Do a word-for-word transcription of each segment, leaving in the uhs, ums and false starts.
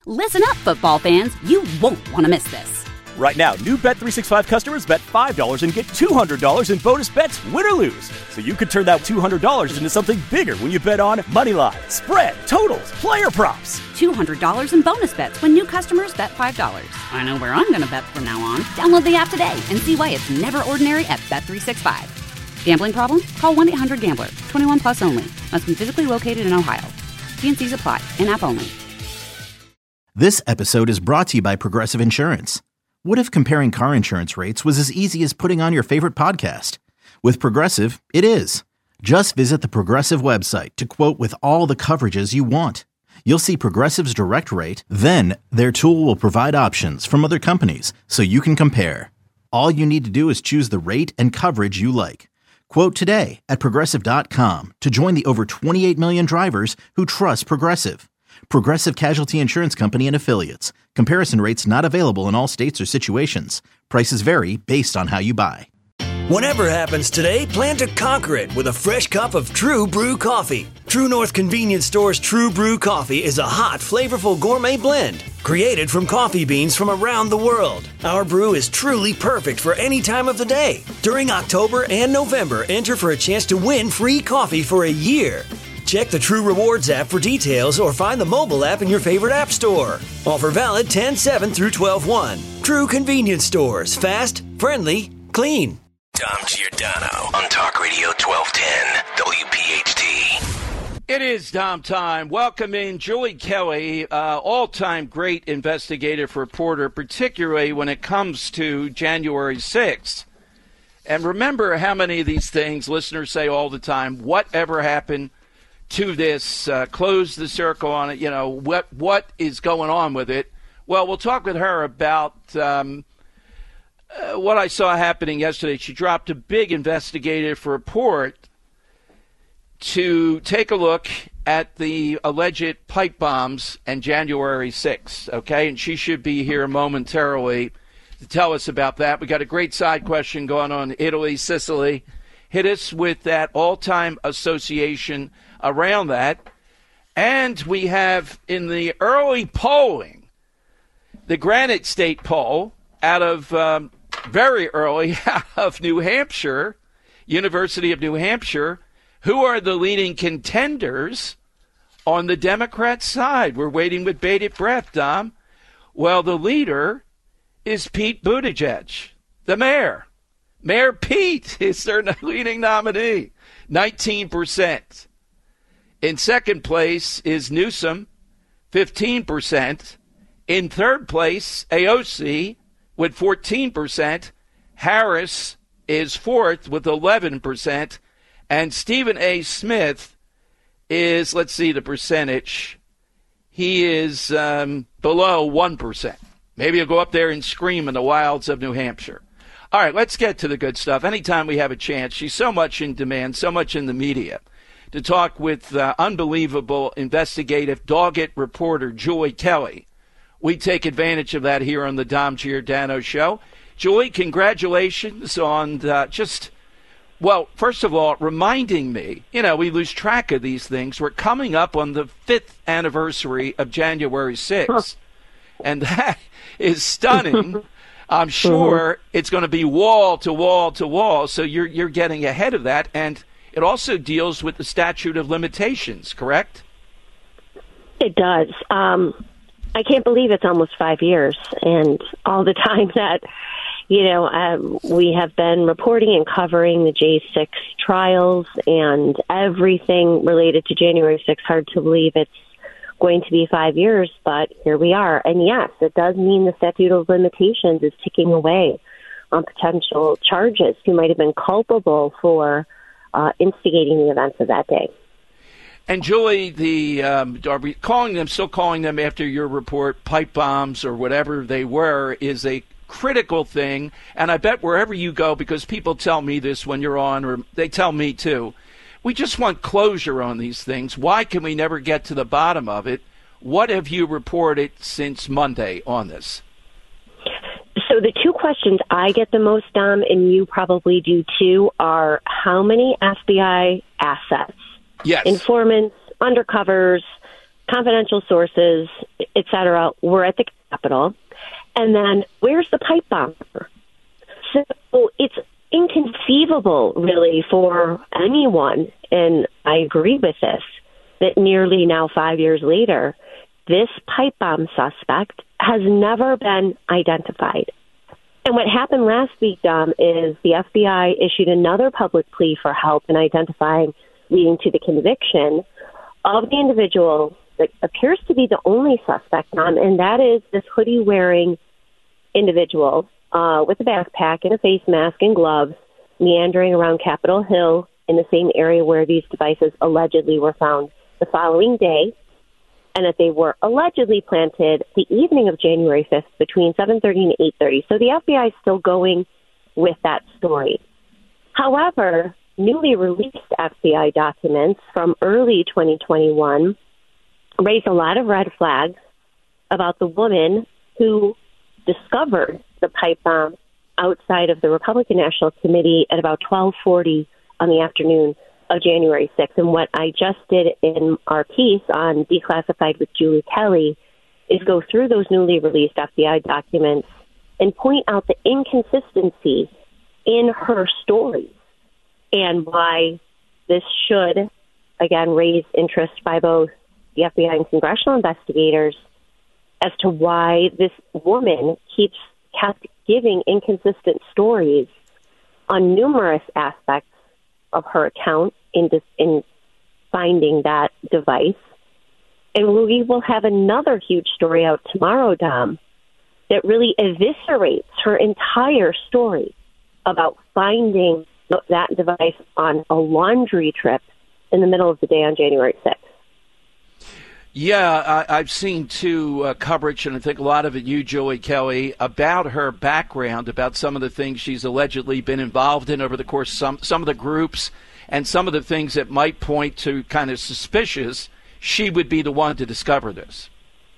Listen up, football fans. You won't want to miss this. Right now, new Bet three sixty-five customers bet five dollars and get two hundred dollars in bonus bets, win or lose. So you could turn that two hundred dollars into something bigger when you bet on money line, spread, totals, player props. two hundred dollars in bonus bets when new customers bet five dollars. I know where I'm going to bet from now on. Download the app today and see why it's never ordinary at Bet three sixty-five. Gambling problem? Call one eight hundred gambler. twenty-one plus only. Must be physically located in Ohio. T and C's apply. In-app only. This episode is brought to you by Progressive Insurance. What if comparing car insurance rates was as easy as putting on your favorite podcast? With Progressive, it is. Just visit the Progressive website to quote with all the coverages you want. You'll see Progressive's direct rate, then their tool will provide options from other companies so you can compare. All you need to do is choose the rate and coverage you like. Quote today at Progressive dot com to join the over twenty-eight million drivers who trust Progressive. Progressive Casualty Insurance Company and Affiliates. Comparison rates not available in all states or situations. Prices vary based on how you buy. Whatever happens today, plan to conquer it with a fresh cup of True Brew coffee. True North Convenience Store's True Brew coffee is a hot, flavorful gourmet blend created from coffee beans from around the world. Our brew is truly perfect for any time of the day. During October and November, enter for a chance to win free coffee for a year. Check the True Rewards app for details or find the mobile app in your favorite app store. Offer valid ten seven through twelve one. True Convenience Stores. Fast, friendly, clean. Dom Giordano on Talk Radio twelve ten W P H T. It is Dom time. Welcome in Julie Kelly, uh, all-time great investigative reporter, particularly when it comes to January sixth. And remember how many of these things listeners say all the time, whatever happened to this, uh, close the circle on it, you know, what what is going on with it? Well, we'll talk with her about um, uh, what I saw happening yesterday. She dropped a big investigative report to take a look at the alleged pipe bombs and January sixth, okay? And she should be here momentarily to tell us about that. We got a great side question going on, Italy, Sicily. Hit us with that all-time association around that. And we have in the early polling, the Granite State poll out of um, very early out of New Hampshire, University of New Hampshire. Who are the leading contenders on the Democrat side? We're waiting with bated breath, Dom. Well, the leader is Pete Buttigieg, the mayor. Mayor Pete is their leading nominee, nineteen percent. In second place is Newsom, fifteen percent. In third place, A O C with fourteen percent. Harris is fourth with eleven percent. And Stephen A. Smith is, let's see the percentage, he is um, below one percent. Maybe he'll go up there and scream in the wilds of New Hampshire. All right, let's get to the good stuff. Anytime we have a chance, she's so much in demand, so much in the media, to talk with uh, unbelievable investigative, dogged reporter Julie Kelly. We take advantage of that here on the Dom Giordano Show. Julie, congratulations on uh, just... Well, first of all, reminding me, you know, we lose track of these things. We're coming up on the fifth anniversary of January sixth, and that is stunning. I'm sure it's going to be wall to wall to wall, so you're you're getting ahead of that, and it also deals with the statute of limitations, correct? It does. Um, I can't believe it's almost five years, and all the time that You know, um, we have been reporting and covering the J six trials and everything related to January sixth. Hard to believe it's going to be five years, but here we are. And yes, it does mean the statute of limitations is ticking away on potential charges who might have been culpable for uh, instigating the events of that day. And Julie, the um, are we calling them, still calling them after your report, pipe bombs or whatever they were, is a critical thing, and I bet wherever you go, because people tell me this when you're on, or they tell me too, we just want closure on these things. Why can we never get to the bottom of it? What have you reported since Monday on this? So the two questions I get the most, Dom, and you probably do too, are how many F B I assets, yes, informants, undercovers, confidential sources, et cetera, were at the Capitol. And then where's the pipe bomber? So it's inconceivable, really, for anyone, and I agree with this, that nearly now five years later, this pipe bomb suspect has never been identified. And what happened last week, Dom, is the F B I issued another public plea for help in identifying, leading to the conviction of the individual that appears to be the only suspect, Dom, and that is this hoodie-wearing individual uh, with a backpack and a face mask and gloves meandering around Capitol Hill in the same area where these devices allegedly were found the following day, and that they were allegedly planted the evening of January fifth between seven thirty and eight thirty. So the F B I is still going with that story. However, newly released F B I documents from early twenty twenty-one raise a lot of red flags about the woman who discovered the pipe bomb outside of the Republican National Committee at about twelve forty on the afternoon of January sixth. And what I just did in our piece on Declassified with Julie Kelly is go through those newly released F B I documents and point out the inconsistency in her story and why this should, again, raise interest by both the F B I and congressional investigators as to why this woman keeps kept giving inconsistent stories on numerous aspects of her account in, dis- in finding that device. And we will have another huge story out tomorrow, Dom, that really eviscerates her entire story about finding that device on a laundry trip in the middle of the day on January sixth. Yeah, I, I've seen, too, uh, coverage, and I think a lot of it, you, Julie Kelly, about her background, about some of the things she's allegedly been involved in over the course of some, some of the groups, and some of the things that might point to kind of suspicious she would be the one to discover this.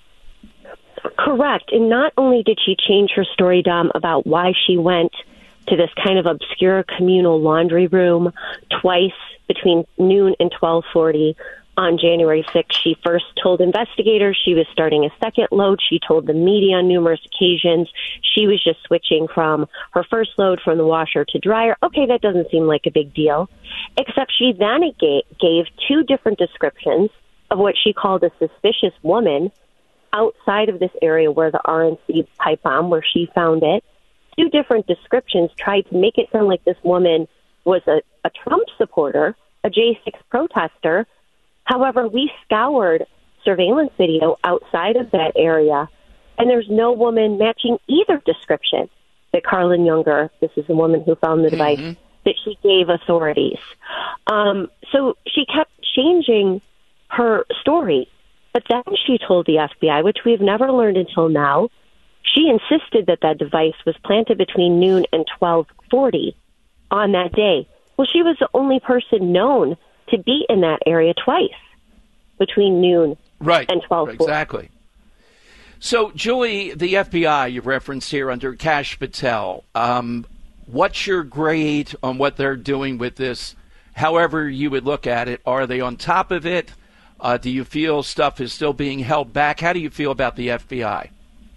Correct. And not only did she change her story, Dom, about why she went to this kind of obscure communal laundry room twice between noon and twelve forty on January sixth. She first told investigators she was starting a second load. She told the media on numerous occasions she was just switching from her first load from the washer to dryer. Okay, that doesn't seem like a big deal, except she then gave two different descriptions of what she called a suspicious woman outside of this area where the R N C pipe bomb, where she found it. Two different descriptions tried to make it sound like this woman was a, a Trump supporter, a J six protester. However, we scoured surveillance video outside of that area, and there's no woman matching either description that Carlin Younger, this is the woman who found the device, mm-hmm. that she gave authorities. Um, so she kept changing her story. But then she told the F B I, which we've never learned until now, she insisted that that device was planted between noon and twelve forty on that day. Well, she was the only person known to be in that area twice between noon right. and twelve forty. Exactly. So, Julie, the F B I you referenced here under Kash Patel, um, what's your grade on what they're doing with this? However you would look at it, are they on top of it? Uh, do you feel stuff is still being held back? How do you feel about the F B I?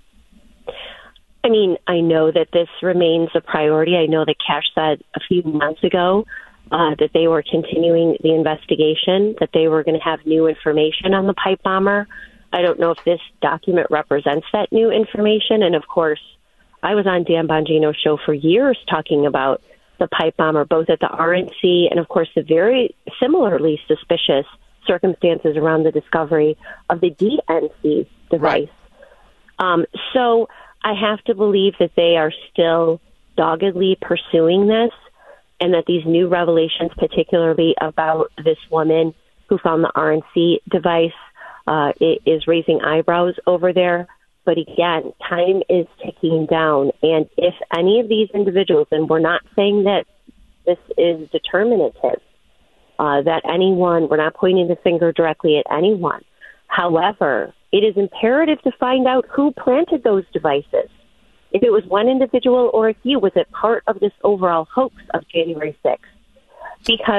I mean, I know that this remains a priority. I know that Kash said a few months ago uh, that they were continuing the investigation, that they were going to have new information on the pipe bomber. I don't know if this document represents that new information. And, of course, I was on Dan Bongino's show for years talking about the pipe bomber, both at the R N C and, of course, the very similarly suspicious circumstances around the discovery of the D N C device. Right. Um, so I have to believe that they are still doggedly pursuing this, and that these new revelations, particularly about this woman who found the R N C device, uh, is raising eyebrows over there. But again, time is ticking down, and if any of these individuals, and we're not saying that this is determinative, Uh, that anyone, we're not pointing the finger directly at anyone. However, it is imperative to find out who planted those devices. If it was one individual or a few, was it part of this overall hoax of January sixth? Because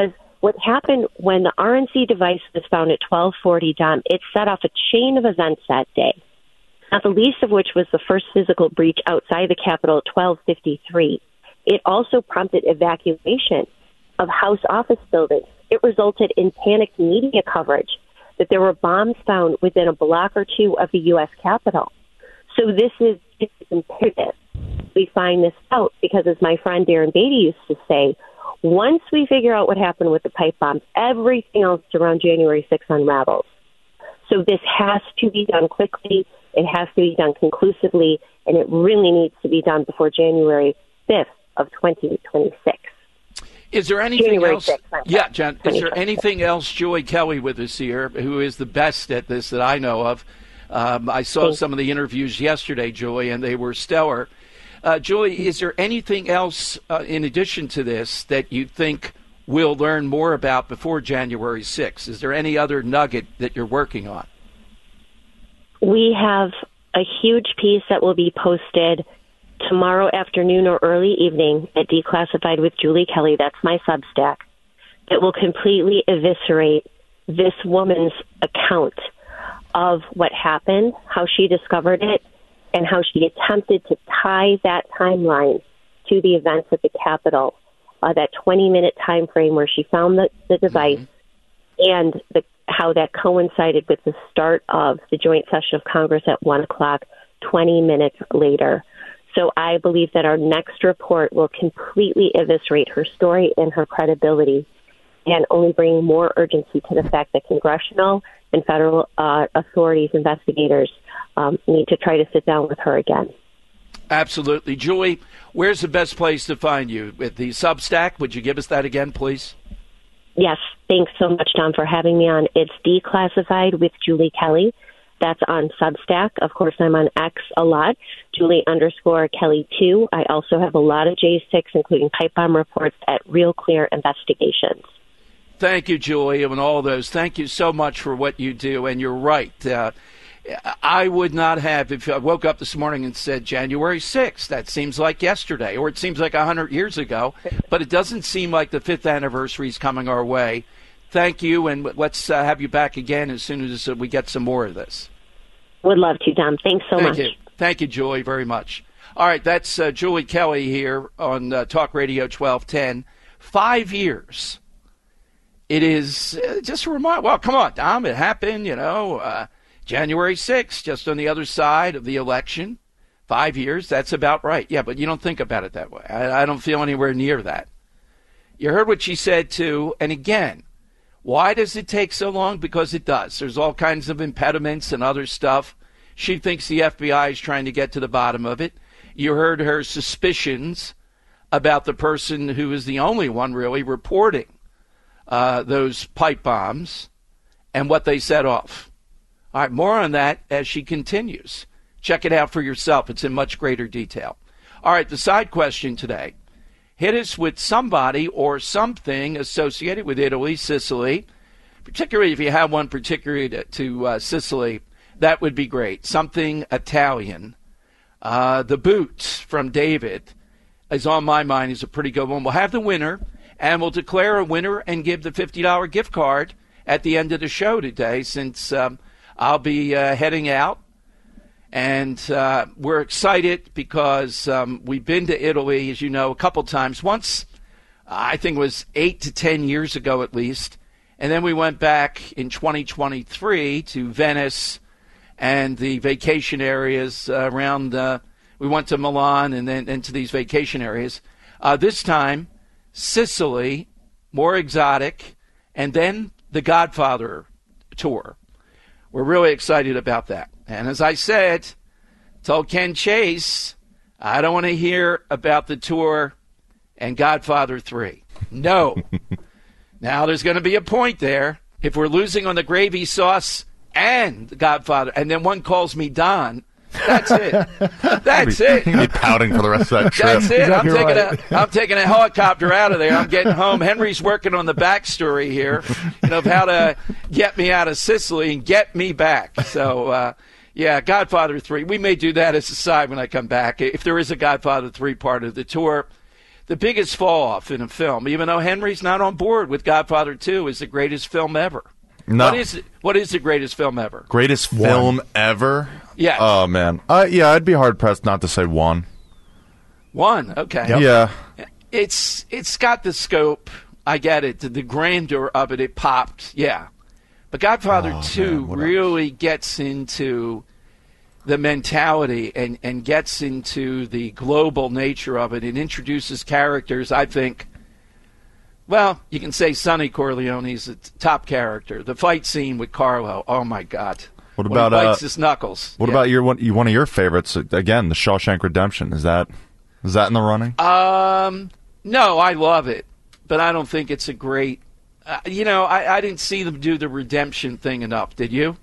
what happened when the R N C device was found at twelve forty, Dom, it set off a chain of events that day, not the least of which was the first physical breach outside the Capitol at twelve fifty-three. It also prompted evacuation of House office buildings. It resulted in panicked media coverage that there were bombs found within a block or two of the U S Capitol. So this is it's imperative we find this out because, as my friend Darren Beatty used to say, once we figure out what happened with the pipe bombs, everything else around January sixth unravels. So this has to be done quickly. It has to be done conclusively, and it really needs to be done before January fifth of twenty twenty-six. Is there anything January else? sixth, Yeah, John, is there anything else, Joy Kelly with us here, who is the best at this that I know of? Um, I saw Thanks. some of the interviews yesterday, Joy, and they were stellar. Uh, Joy, is there anything else uh, in addition to this that you think we'll learn more about before January sixth? Is there any other nugget that you're working on? We have a huge piece that will be posted tomorrow afternoon or early evening at Declassified with Julie Kelly. That's my Substack. That will completely eviscerate this woman's account of what happened, how she discovered it, and how she attempted to tie that timeline to the events at the Capitol, uh, that twenty-minute time frame where she found the, the device, mm-hmm. and the, how that coincided with the start of the joint session of Congress at one o'clock, twenty minutes later. So I believe that our next report will completely eviscerate her story and her credibility, and only bring more urgency to the fact that congressional and federal uh, authorities, investigators, um, need to try to sit down with her again. Absolutely. Julie, where's the best place to find you? At the Substack? Would you give us that again, please? Yes. Thanks so much, Tom, for having me on. It's Declassified with Julie Kelly. That's on Substack. Of course, I'm on X a lot, Julie underscore Kelly two. I also have a lot of J six, including pipe bomb reports at Real Clear Investigations. Thank you, Julie, and all those. Thank you so much for what you do. And you're right. Uh, I would not have, if I woke up this morning and said January sixth, that seems like yesterday, or it seems like one hundred years ago, but it doesn't seem like the fifth anniversary is coming our way. Thank you, and let's uh, have you back again as soon as uh, we get some more of this. Would love to, Tom. Thanks so Thank much. You. Thank you, Julie, very much. All right, that's uh, Julie Kelly here on uh, Talk Radio twelve ten. Five years. It is uh, just a reminder. Well, come on, Dom. It happened, you know, uh, January sixth, just on the other side of the election. Five years, that's about right. Yeah, but you don't think about it that way. I, I don't feel anywhere near that. You heard what she said, too. And again, why does it take so long? Because it does. There's all kinds of impediments and other stuff. She thinks the F B I is trying to get to the bottom of it. You heard her suspicions about the person who is the only one really reporting uh, those pipe bombs and what they set off. All right, more on that as she continues. Check it out for yourself. It's in much greater detail. All right, the side question today. Hit us with somebody or something associated with Italy, Sicily, particularly if you have one particularly to, to uh, Sicily. That would be great. Something Italian. Uh, the boot from David is on my mind. Is a pretty good one. We'll have the winner, and we'll declare a winner and give the fifty dollars gift card at the end of the show today, since um, I'll be uh, heading out. And uh, we're excited because um, we've been to Italy, as you know, a couple times. Once, I think it was eight to ten years ago at least. And then we went back in twenty twenty-three to Venice and the vacation areas uh, around. Uh, we went to Milan and then into these vacation areas. Uh, this time, Sicily, more exotic, and then the Godfather tour. We're really excited about that. And as I said, told Ken Chase, I don't want to hear about the tour and Godfather three. No. Now, there's going to be a point there. If we're losing on the gravy sauce and the Godfather, and then one calls me Don, that's it. That's be, it. You'll be pouting for the rest of that trip. That's it. Exactly I'm, taking right. a, I'm taking a helicopter out of there. I'm getting home. Henry's working on the backstory here, you know, of how to get me out of Sicily and get me back. So, uh, yeah, Godfather three. We may do that as a side when I come back, if there is a Godfather three part of the tour. the biggest fall off in a film, even though Henry's not on board with Godfather two is the greatest film ever. No. What is it? What is the greatest film ever? Greatest film one. ever? Yes. Oh, man. Uh, yeah, I'd be hard-pressed not to say one. One, okay. Yep. Yeah. It's It's got the scope. I get it. The, the grandeur of it, it popped. Yeah. But Godfather oh, two man, really gets into the mentality and, and gets into the global nature of it. It introduces characters, I think. Well, you can say Sonny Corleone is a top character. The fight scene with Carlo, oh my God! What when about he bites uh, his knuckles? What yeah. about your one? One of your favorites again, The Shawshank Redemption. Is that is that in the running? Um, no, I love it, but I don't think it's a great. Uh, you know, I, I didn't see them do the redemption thing enough. Did you?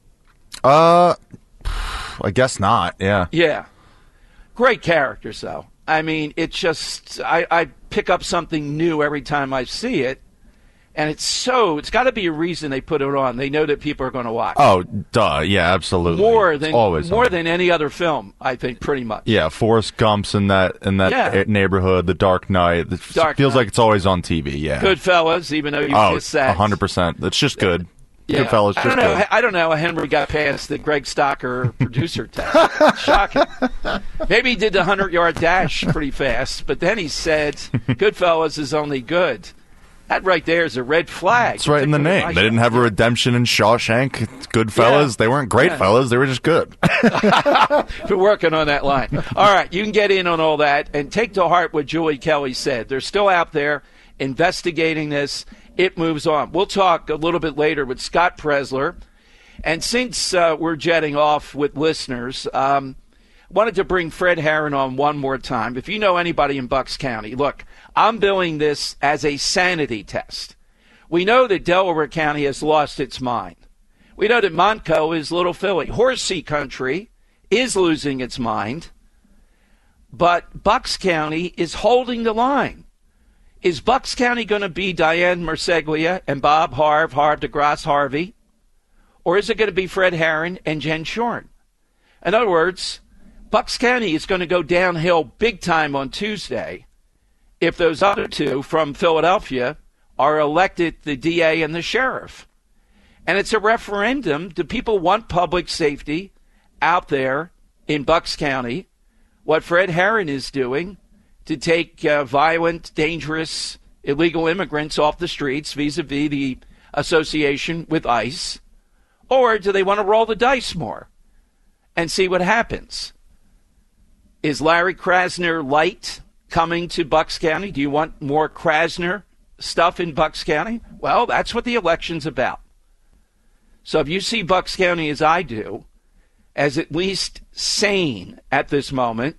Uh, I guess not. Yeah. Yeah. Great characters, though. I mean, it just I, I pick up something new every time I see it, and it's so it's got to be a reason they put it on. They know that people are going to watch. Oh, duh, yeah, absolutely. More It's than always more on. than any other film, I think, pretty much. Yeah, Forrest Gump's in that in that Yeah. neighborhood. The Dark Knight. It Dark feels Knight. like it's always on T V. Yeah. Goodfellas, even though you Oh, just said a hundred percent. It's just good. Yeah. Goodfellas, I just don't know. good. I don't know how Henry got past the Greg Stocker producer test. Shocking. Maybe he did the hundred-yard dash pretty fast, but then he said Goodfellas is only good. That right there is a red flag. It's right in the name. They didn't have a redemption in Shawshank. It's Goodfellas. Yeah. They weren't great Yeah. fellas. They were just good. We're working on that line. All right, you can get in on all that and take to heart what Julie Kelly said. They're still out there investigating this. It moves on. We'll talk a little bit later with Scott Presler. And since uh, we're jetting off with listeners, um, wanted to bring Fred Herron on one more time. If you know anybody in Bucks County, look, I'm billing this as a sanity test. We know that Delaware County has lost its mind. We know that Montco is Little Philly. Horsey Country is losing its mind. But Bucks County is holding the line. Is Bucks County going to be Diane Marseglia and Bob Harv, Harv DeGrasse Harvey? Or is it going to be Fred Herron and Jen Shorn? In other words, Bucks County is going to go downhill big time on Tuesday if those other two from Philadelphia are elected the D A and the sheriff. And it's a referendum. Do people want public safety out there in Bucks County? What Fred Herron is doing to take uh, violent, dangerous, illegal immigrants off the streets vis-a-vis the association with ICE? Or do they want to roll the dice more and see what happens? Is Larry Krasner light coming to Bucks County? Do you want more Krasner stuff in Bucks County? Well, that's what the election's about. So if you see Bucks County as I do, as at least sane at this moment,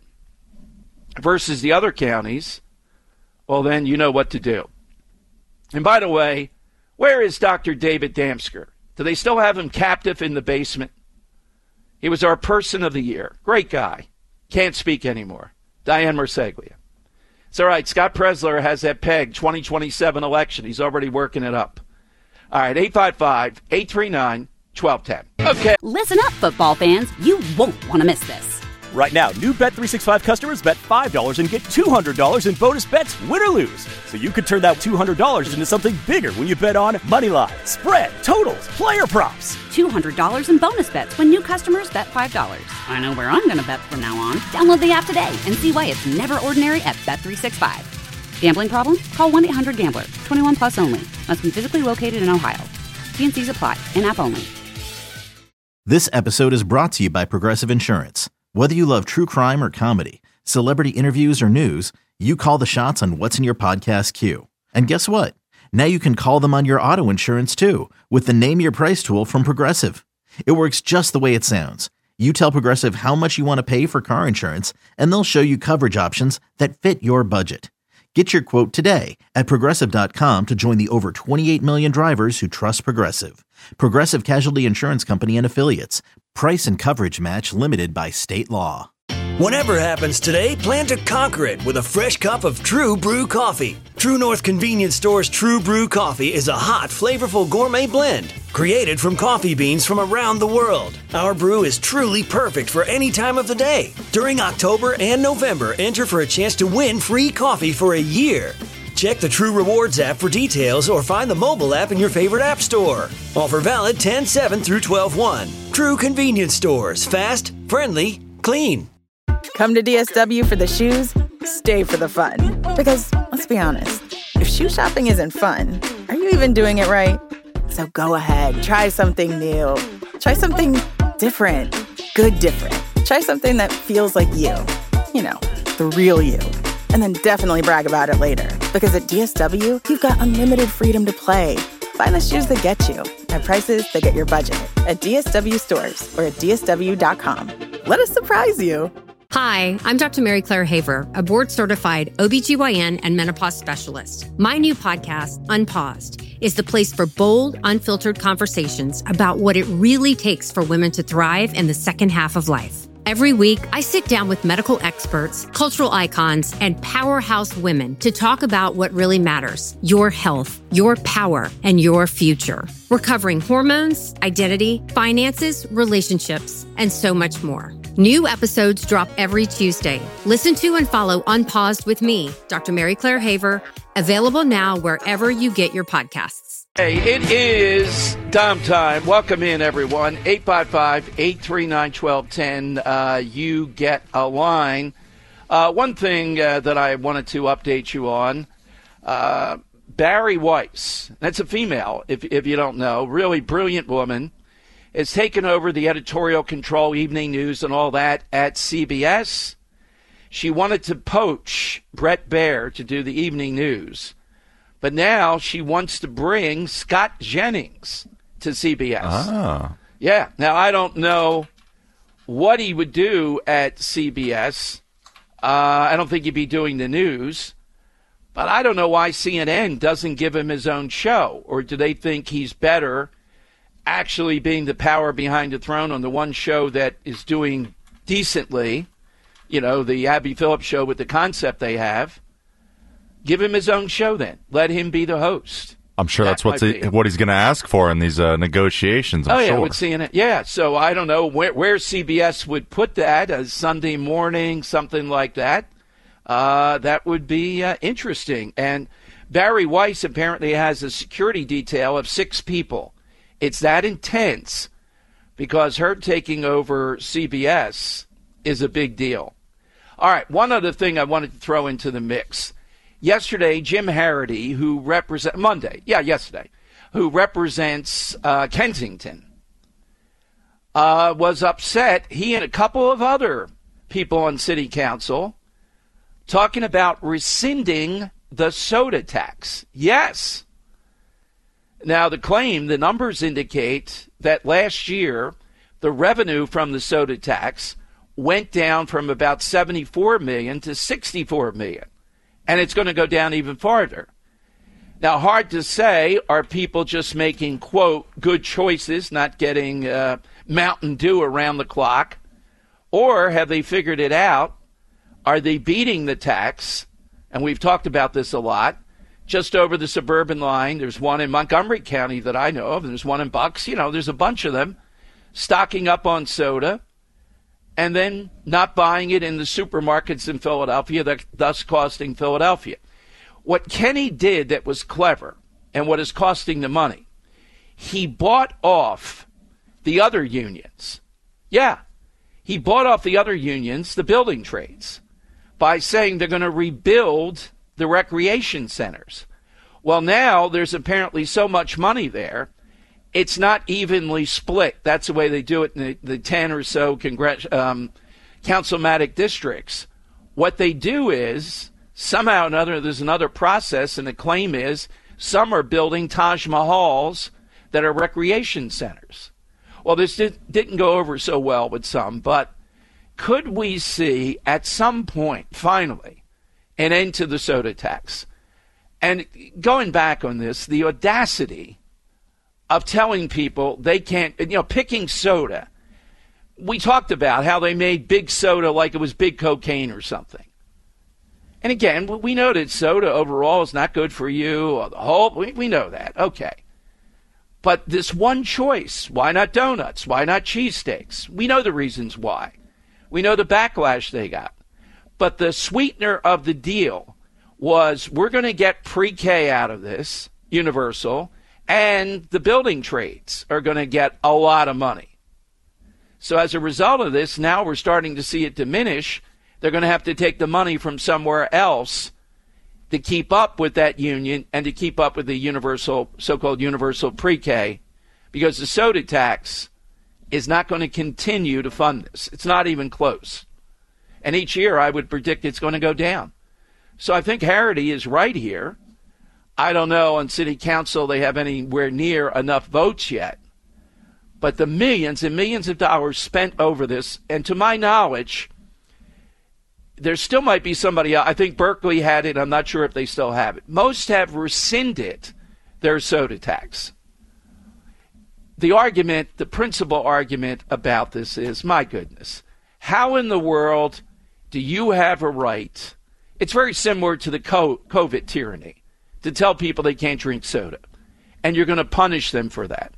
versus the other counties, well, then you know what to do. And by the way, where is Doctor David Damsker? Do they still have him captive in the basement? He was our person of the year. Great guy. Can't speak anymore. Diane Marseglia. It's all right. Scott Presler has that peg, twenty twenty-seven election. He's already working it up. All right, eight five five, eight three nine, one two one zero. Okay. Listen up, football fans. You won't want to miss this. Right now, new Bet three sixty-five customers bet five dollars and get two hundred dollars in bonus bets, win or lose. So you could turn that two hundred dollars into something bigger when you bet on money line, spread, totals, player props. two hundred dollars in bonus bets when new customers bet five dollars. I know where I'm going to bet from now on. Download the app today and see why it's never ordinary at Bet three sixty-five. Gambling problem? Call one eight hundred gambler. twenty-one plus only. Must be physically located in Ohio. T and C's apply. In-app only. This episode is brought to you by Progressive Insurance. Whether you love true crime or comedy, celebrity interviews or news, you call the shots on what's in your podcast queue. And guess what? Now you can call them on your auto insurance too with the Name Your Price tool from Progressive. It works just the way it sounds. You tell Progressive how much you want to pay for car insurance, and they'll show you coverage options that fit your budget. Get your quote today at Progressive dot com to join the over twenty-eight million drivers who trust Progressive. Progressive Casualty Insurance Company and Affiliates. Price and coverage match limited by state law. Whatever happens today, plan to conquer it with a fresh cup of True Brew coffee. True North Convenience Store's True Brew coffee is a hot, flavorful gourmet blend created from coffee beans from around the world. Our brew is truly perfect for any time of the day. During October and November, enter for a chance to win free coffee for a year. Check the True Rewards app for details or find the mobile app in your favorite app store. Offer valid ten seven through twelve one. True Convenience Stores. Fast, friendly, clean. Come to D S W for the shoes, stay for the fun. Because, let's be honest, if shoe shopping isn't fun, are you even doing it right? So go ahead, try something new. Try something different. Good different. Try something that feels like you. You know, the real you. And then definitely brag about it later. Because at D S W, you've got unlimited freedom to play. Find the shoes that get you at prices that get your budget at D S W stores or at D S W dot com. Let us surprise you. Hi, I'm Doctor Mary Claire Haver, a board-certified O B G Y N and menopause specialist. My new podcast, Unpaused, is the place for bold, unfiltered conversations about what it really takes for women to thrive in the second half of life. Every week, I sit down with medical experts, cultural icons, and powerhouse women to talk about what really matters: your health, your power, and your future. We're covering hormones, identity, finances, relationships, and so much more. New episodes drop every Tuesday. Listen to and follow Unpaused with me, Doctor Mary Claire Haver, available now wherever you get your podcasts. Hey, it is Dom time. Welcome in, everyone. eight five five, eight three nine, one two one zero. Uh, you get a line. Uh, one thing uh, that I wanted to update you on, uh, Barry Weiss, that's a female, if, if you don't know, really brilliant woman, has taken over the editorial control, evening news, and all that at C B S. She wanted to poach Brett Baer to do the evening news, but now she wants to bring Scott Jennings to C B S. Ah. Yeah. Now, I don't know what he would do at C B S. Uh, I don't think he'd be doing the news, but I don't know why C N N doesn't give him his own show, or do they think he's better actually being the power behind the throne on the one show that is doing decently, you know, the Abby Phillips show with the concept they have? Give him his own show then. Let him be the host. I'm sure that that's what's he, what he's going to ask for in these uh, negotiations, I'm oh, sure. yeah, with C N N. Yeah, so I don't know where, where C B S would put that, as Sunday morning, something like that. Uh, that would be uh, interesting. And Barry Weiss apparently has a security detail of six people. It's that intense because her taking over C B S is a big deal. All right, one other thing I wanted to throw into the mix. Yesterday, Jim Harity, who represents Monday, yeah, yesterday, who represents uh, Kensington, uh, was upset. He and a couple of other people on city council talking about rescinding the soda tax. Yes. Now, the claim, the numbers indicate that last year, the revenue from the soda tax went down from about seventy-four million dollars to sixty-four million dollars. And it's going to go down even farther. Now, hard to say, are people just making, quote, good choices, not getting uh, Mountain Dew around the clock? Or have they figured it out? Are they beating the tax? And we've talked about this a lot. Just over the suburban line, there's one in Montgomery County that I know of. There's one in Bucks. You know, there's a bunch of them stocking up on soda and then not buying it in the supermarkets in Philadelphia, that, thus costing Philadelphia. What Kenny did that was clever and what is costing the money, he bought off the other unions. Yeah, he bought off the other unions, the building trades, by saying they're going to rebuild the recreation centers. Well, now there's apparently so much money there, it's not evenly split. That's the way they do it in the, the ten or so congress, um, councilmatic districts. What they do is, somehow or another, there's another process, and the claim is some are building Taj Mahals that are recreation centers. Well, this did, didn't go over so well with some, but could we see at some point, finally, an end to the soda tax? And going back on this, the audacity of telling people they can't, you know, picking soda, we talked about how they made big soda like it was big cocaine or something. And again, we know that soda overall is not good for you. Or the whole, we, we know that. Okay. But this one choice, why not donuts? Why not cheesesteaks? We know the reasons why. We know the backlash they got. But the sweetener of the deal was we're going to get pre-K out of this, universal, and the building trades are going to get a lot of money. So as a result of this, now we're starting to see it diminish. They're going to have to take the money from somewhere else to keep up with that union and to keep up with the universal, so-called universal pre-K, because the soda tax is not going to continue to fund this. It's not even close. And each year I would predict it's going to go down. So I think Harity is right here. I don't know on city council they have anywhere near enough votes yet. But the millions and millions of dollars spent over this, and to my knowledge, there still might be somebody else. I think Berkeley had it. I'm not sure if they still have it. Most have rescinded their soda tax. The argument, the principal argument about this is, my goodness, how in the world do you have a right? It's very similar to the COVID tyranny, to tell people they can't drink soda, and you're going to punish them for that.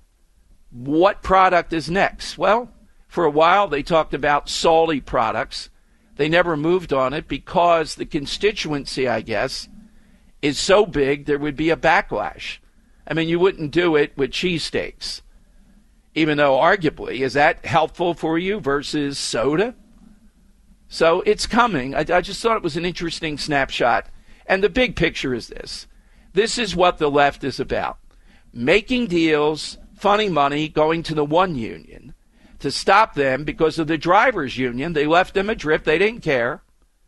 What product is next? Well, for a while they talked about salty products. They never moved on it because the constituency, I guess, is so big there would be a backlash. I mean, you wouldn't do it with cheesesteaks, even though arguably, is that helpful for you versus soda? So it's coming. I, I just thought it was an interesting snapshot. And the big picture is this. This is what the left is about. Making deals, funny money, going to the one union to stop them because of the drivers' union. They left them adrift. They didn't care.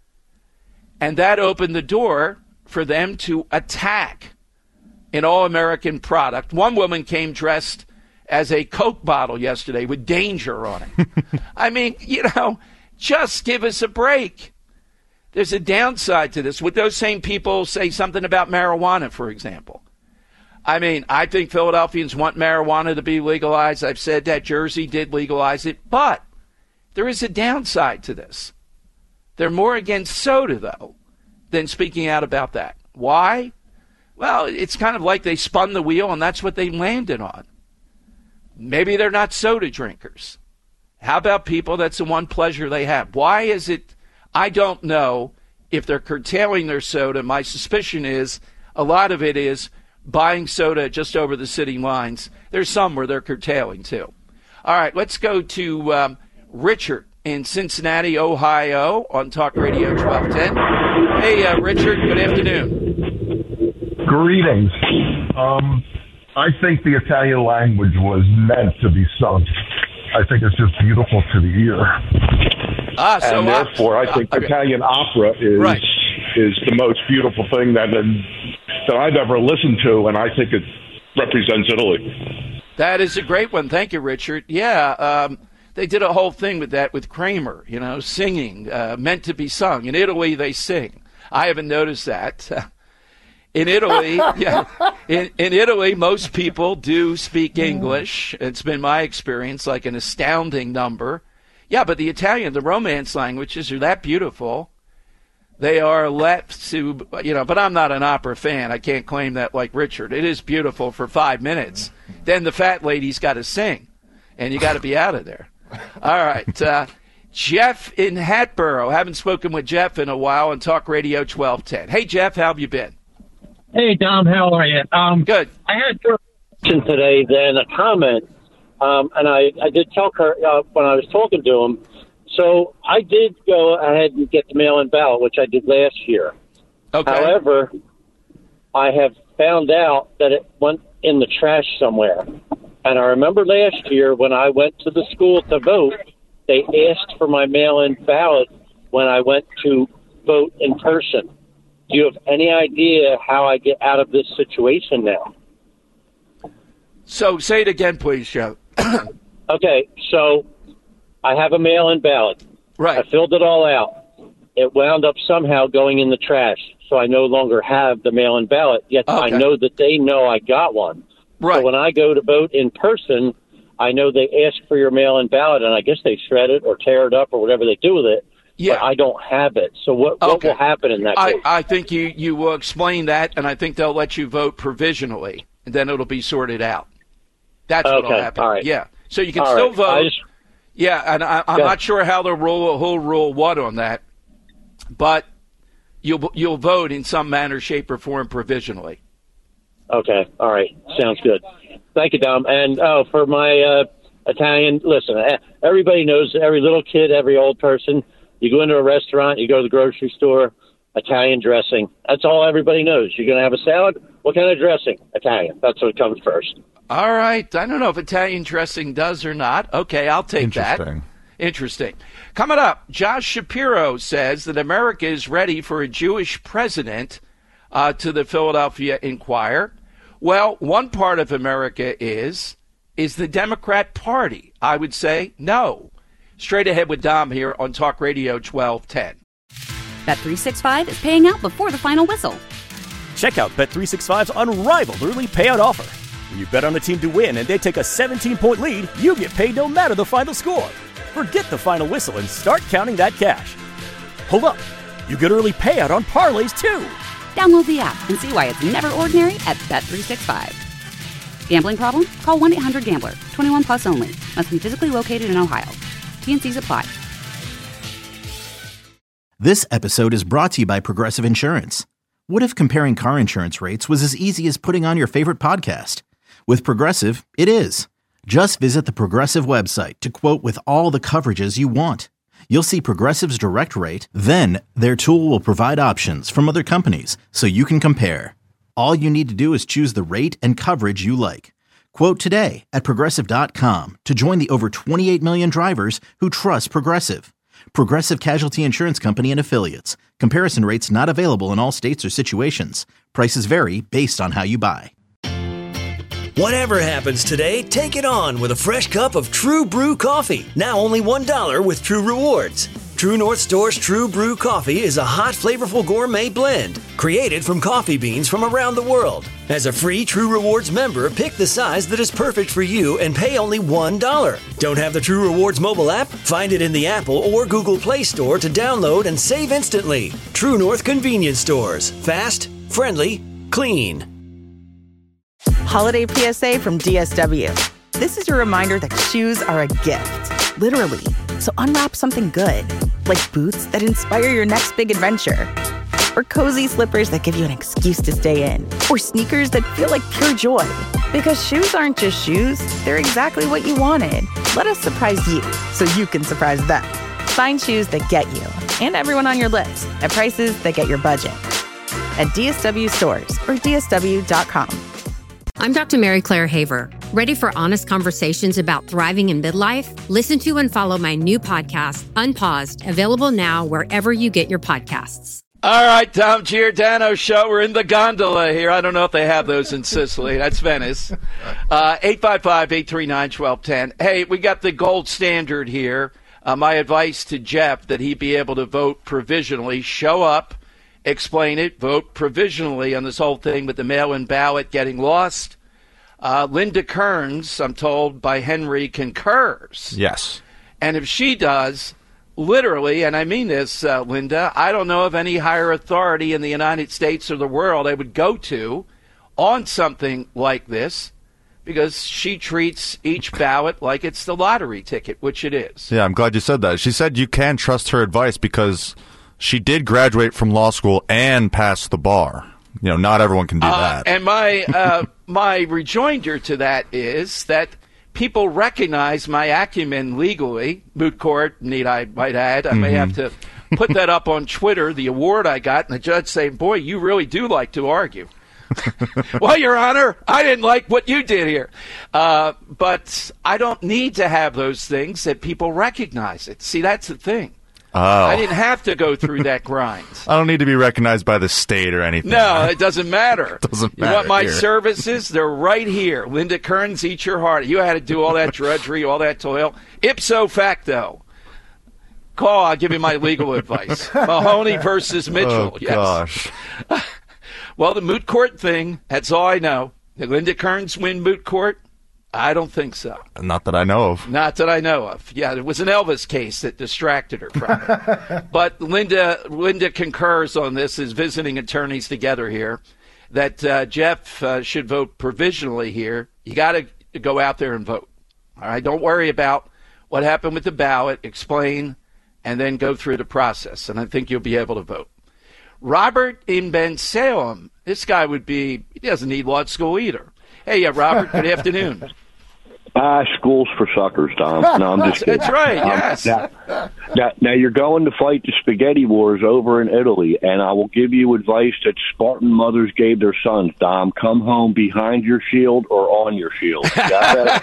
And that opened the door for them to attack an all-American product. One woman came dressed as a Coke bottle yesterday with danger on it. I mean, you know, just give us a break. There's a downside to this. Would those same people say something about marijuana, for example? I mean, I think Philadelphians want marijuana to be legalized. I've said that. Jersey did legalize it. But there is a downside to this. They're more against soda, though, than speaking out about that. Why? Well, it's kind of like they spun the wheel, and that's what they landed on. Maybe they're not soda drinkers. How about people that's the one pleasure they have? Why is it? I don't know if they're curtailing their soda. My suspicion is a lot of it is buying soda just over the city lines. There's some where they're curtailing, too. All right, let's go to um, Richard in Cincinnati, Ohio, on Talk Radio twelve ten. Hey, uh, Richard, good afternoon. Greetings. Um, I think the Italian language was meant to be sung. I think it's just beautiful to the ear. Ah, so and therefore, I think uh, okay. Italian opera is right. is the most beautiful thing that that I've ever listened to, and I think it represents Italy. That is a great one. Thank you, Richard. Yeah, um, they did a whole thing with that with Kramer, you know, singing, uh, meant to be sung. In Italy, they sing. I haven't noticed that. In Italy, yeah, in, in Italy, most people do speak English. It's been my experience, like an astounding number. Yeah, but the Italian, the Romance languages are that beautiful. They are left to, you know, but I'm not an opera fan. I can't claim that like Richard. It is beautiful for five minutes. Then the fat lady's got to sing, and you got to be out of there. All right. Uh, Jeff in Hatboro. Haven't spoken with Jeff in a while on Talk Radio twelve ten. Hey, Jeff, how have you been? Hey, Dom, how are you? Um, Good. I had a question today, then a comment, um, and I, I did tell her uh, when I was talking to him. So I did go ahead and get the mail-in ballot, which I did last year. Okay. However, I have found out that it went in the trash somewhere. And I remember last year when I went to the school to vote, they asked for my mail-in ballot when I went to vote in person. Do you have any idea how I get out of this situation now? So say it again, please, Joe. Okay, so I have a mail-in ballot. Right. I filled it all out. It wound up somehow going in the trash, so I no longer have the mail-in ballot, yet Okay. I know that they know I got one. Right. So when I go to vote in person, I know they ask for your mail-in ballot, and I guess they shred it or tear it up or whatever they do with it. Yeah. But I don't have it. So what, what Okay. will happen in that I, case? I think you, you will explain that, and I think they'll let you vote provisionally, and then it'll be sorted out. That's Okay, what will happen. all right. Yeah. So you can All still right. vote. I just- Yeah, and I, I'm Yeah. not sure how they'll rule, who'll rule what on that, but you'll you'll vote in some manner, shape, or form provisionally. Okay. All right. Sounds good. Thank you, Dom. And oh, for my uh, Italian, listen, eh, everybody knows, every little kid, every old person, you go into a restaurant, you go to the grocery store, Italian dressing. That's all everybody knows. You're going to have a salad? What kind of dressing? Italian. That's what comes first. All right. I don't know if Italian dressing does or not. Okay, I'll take that. Interesting. Interesting. Coming up, Josh Shapiro says that America is ready for a Jewish president uh, to the Philadelphia Inquirer. Well, one part of America is, is the Democrat Party. I would say no. Straight ahead with Dom here on Talk Radio twelve ten. Bet three sixty-five is paying out before the final whistle. Check out Bet three sixty-five's unrivaled early payout offer. When you bet on a team to win and they take a seventeen-point lead, you get paid no matter the final score. Forget the final whistle and start counting that cash. Hold up. You get early payout on parlays, too. Download the app and see why it's never ordinary at Bet three sixty-five. Gambling problem? Call one eight hundred gambler. twenty-one plus only. Must be physically located in Ohio. T N Cs apply. This episode is brought to you by Progressive Insurance. What if comparing car insurance rates was as easy as putting on your favorite podcast? With Progressive, it is. Just visit the Progressive website to quote with all the coverages you want. You'll see Progressive's direct rate, then their tool will provide options from other companies so you can compare. All you need to do is choose the rate and coverage you like. Quote today at Progressive dot com to join the over twenty-eight million drivers who trust Progressive. Progressive Casualty Insurance Company and Affiliates. Comparison rates not available in all states or situations. Prices vary based on how you buy. Whatever happens today, take it on with a fresh cup of True Brew coffee. Now only one dollar with True Rewards. True North Store's True Brew coffee is a hot, flavorful gourmet blend created from coffee beans from around the world. As a free True Rewards member, pick the size that is perfect for you and pay only one dollar. Don't have the True Rewards mobile app? Find it in the Apple or Google Play Store to download and save instantly. True North Convenience Stores. Fast, friendly, clean. Holiday P S A from D S W. This is your reminder that shoes are a gift, literally. So unwrap something good, like boots that inspire your next big adventure, or cozy slippers that give you an excuse to stay in, or sneakers that feel like pure joy. Because shoes aren't just shoes, they're exactly what you wanted. Let us surprise you so you can surprise them. Find shoes that get you and everyone on your list at prices that get your budget at D S W stores or D S W dot com. I'm Doctor Mary Claire Haver. Ready for honest conversations about thriving in midlife? Listen to and follow my new podcast, Unpaused, available now wherever you get your podcasts. All right, Tom Giordano Show. We're in the gondola here. I don't know if they have those in Sicily. That's Venice. Uh, eight five five, eight three nine, one two one zero. Hey, we got the gold standard here. Uh, my advice to Jeff that he be able to vote provisionally. Show up, explain it, vote provisionally on this whole thing with the mail-in ballot getting lost. Uh, Linda Kearns, I'm told by Henry, concurs. Yes. And if she does, literally, and I mean this, uh, Linda, I don't know of any higher authority in the United States or the world I would go to on something like this, because she treats each ballot like it's the lottery ticket, which it is. Yeah, I'm glad you said that. She said you can trust her advice because she did graduate from law school and pass the bar. You know, not everyone can do uh, that. And my uh, my rejoinder to that is that people recognize my acumen legally. Moot court, need I might add. I mm-hmm. may have to put that up on Twitter, the award I got, and the judge saying, boy, you really do like to argue. Well, Your Honor, I didn't like what you did here. Uh, but I don't need to have those things that people recognize it. See, that's the thing. Oh. I didn't have to go through that grind. I don't need to be recognized by the state or anything. No, it doesn't matter. It doesn't you matter. You want my here. services? They're right here. Linda Kearns, eat your heart. You had to do all that drudgery, all that toil. Ipso facto. Call, I'll give you my legal advice. Mahoney versus Mitchell. Oh, yes. gosh. Well, the moot court thing, that's all I know. Did Linda Kearns win moot court? I don't think so. Not that I know of. Not that I know of. Yeah, it was an Elvis case that distracted her from it. But Linda, Linda concurs on this, as visiting attorneys together here, that uh, Jeff uh, should vote provisionally here. You got to go out there and vote. All right, don't worry about what happened with the ballot. Explain, and then go through the process, and I think you'll be able to vote. Robert in Bensalem. This guy would be, he doesn't need law school either. Hey, yeah, Robert, good afternoon. Ah, school's for suckers, Tom. No, I'm just kidding. That's right, um, yes. Now, now, now you're going to fight the spaghetti wars over in Italy, and I will give you advice that Spartan mothers gave their sons, Dom. Come home behind your shield or on your shield. Got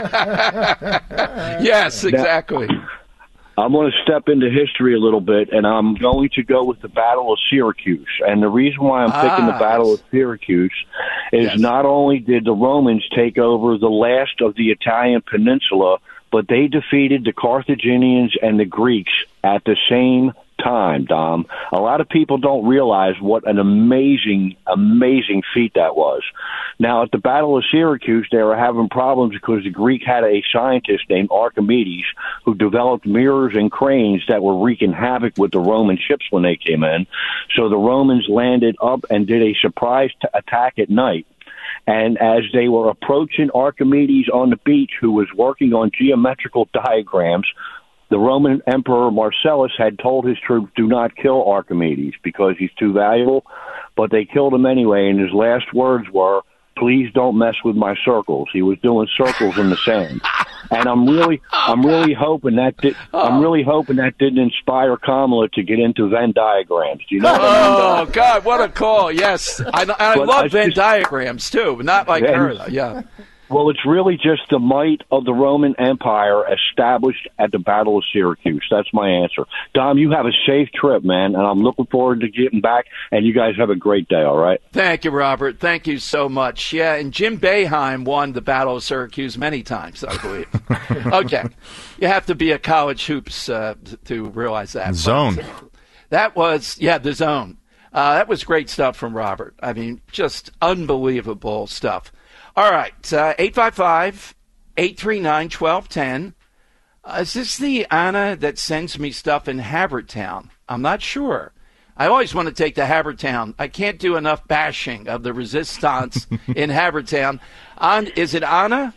that? Yes, exactly. Now, I'm going to step into history a little bit, and I'm going to go with the Battle of Syracuse. And the reason why I'm picking Ah, the Battle yes. of Syracuse is Yes. not only did the Romans take over the last of the Italian peninsula, but they defeated the Carthaginians and the Greeks at the same time, Dom. A lot of people don't realize what an amazing, amazing feat that was. Now, at the Battle of Syracuse, they were having problems because the Greek had a scientist named Archimedes who developed mirrors and cranes that were wreaking havoc with the Roman ships when they came in. So the Romans landed up and did a surprise t- attack at night. And as they were approaching Archimedes on the beach, who was working on geometrical diagrams, the Roman Emperor Marcellus had told his troops, do not kill Archimedes because he's too valuable, but they killed him anyway, and his last words were, please don't mess with my circles. He was doing circles in the sand. And I'm really I'm really hoping that did, I'm really hoping that didn't inspire Kamala to get into Venn diagrams. Do you know what I mean? Oh, God, what a call. Yes. I, I But love I Venn just- diagrams, too, but not like Venn- her, though. Yeah. Well, it's really just the might of the Roman Empire established at the Battle of Syracuse. That's my answer. Dom, you have a safe trip, man, and I'm looking forward to getting back, and you guys have a great day, all right? Thank you, Robert. Thank you so much. Yeah, and Jim Boeheim won the Battle of Syracuse many times, I believe. Okay. You have to be a college hoops uh, to realize that. Zone. But, uh, that was, yeah, the zone. Uh, that was great stuff from Robert. I mean, just unbelievable stuff. All right, uh, eight five five, eight three nine, one two one zero. Uh, is this the Anna that sends me stuff in Havertown? I'm not sure. I always want to take to Havertown. I can't do enough bashing of the resistance in Havertown. An- is it Anna?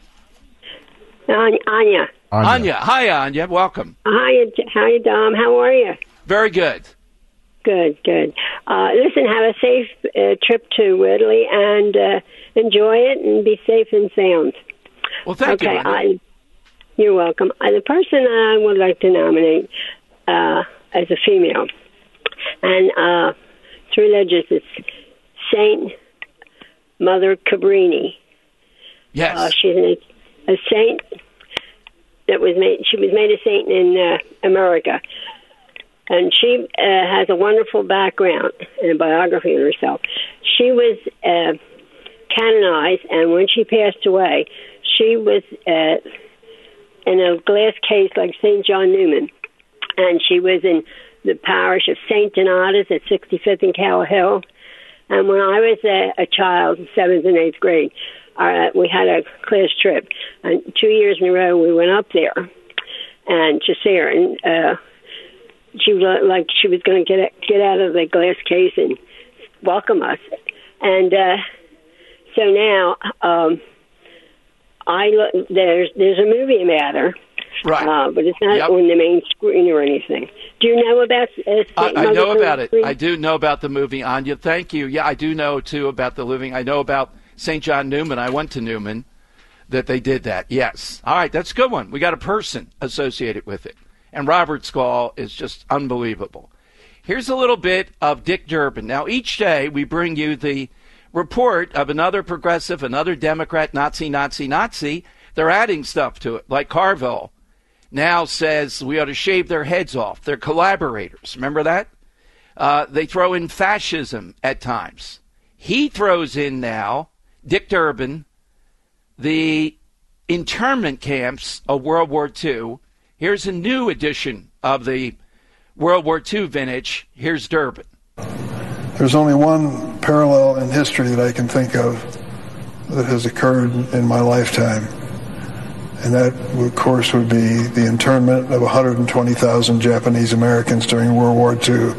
Anya. Anya. Anya. Hi, Anya. Welcome. Hi, hi, Dom. How are you? Very good. Good, good. Uh, listen, have a safe uh, trip to Italy and uh, enjoy it and be safe and sound. Well, thank okay, you. Anya. I, you're welcome. Uh, the person I would like to nominate uh, as a female, and uh, it's religious, it's Saint Mother Cabrini. Yes. Uh, she's an, a saint that was made. She was made a saint in uh, America, and she uh, has a wonderful background and a biography of herself. She was uh, canonized, and when she passed away, she was uh, in a glass case like Saint John Newman, and she was in the parish of Saint Donatus at sixty-fifth and Cow Hill. And when I was a, a child, seventh and eighth grade, uh, we had a class trip, and two years in a row we went up there and to see her, and uh, she was like she was going to get get out of the glass case and welcome us. And uh, so now um, I look, there's there's a movie about her. Right. Uh, but it's not Yep. on the main screen or anything. Do you know about uh, I, I Mother know about it. Cabrini? I do know about the movie, Anya. Thank you. Yeah, I do know, too, about the living. I know about Saint John Newman. I went to Newman, that they did that. Yes. All right, that's a good one. We got a person associated with it. And Robert's call is just unbelievable. Here's a little bit of Dick Durbin. Now, each day we bring you the report of another progressive, another Democrat, Nazi, Nazi, Nazi. They're adding stuff to it, like Carville now says we ought to shave their heads off. They're collaborators. Remember that? Uh, they throw in fascism at times. He throws in now, Dick Durbin, the internment camps of World War Two. Here's a new edition of the World War Two vintage. Here's Durbin. There's only one parallel in history that I can think of that has occurred in my lifetime. And that, of course, would be the internment of one hundred twenty thousand Japanese Americans during World War Two.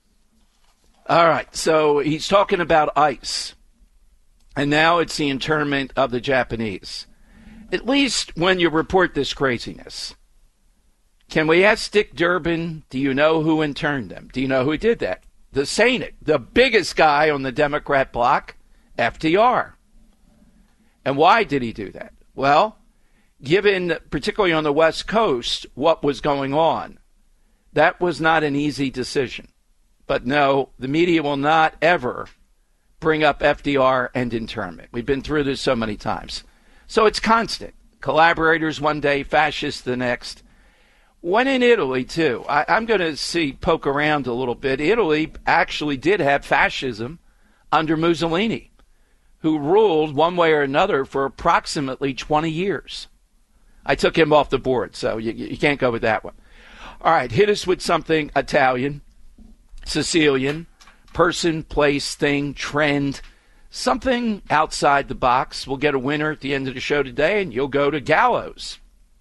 All right, so he's talking about ICE, and now it's the internment of the Japanese. At least when you report this craziness, can we ask Dick Durbin, do you know who interned them? Do you know who did that? The Saint, the biggest guy on the Democrat bloc, F D R. And why did he do that? Well, given, particularly on the West Coast, what was going on, that was not an easy decision. But no, the media will not ever bring up F D R and internment. We've been through this so many times. So it's constant. Collaborators one day, fascists the next. When in Italy, too, I, I'm going to see poke around a little bit. Italy actually did have fascism under Mussolini, who ruled one way or another for approximately twenty years. I took him off the board, so you, you can't go with that one. All right, hit us with something Italian, Sicilian, person, place, thing, trend, something outside the box. We'll get a winner at the end of the show today, and you'll go to Gallows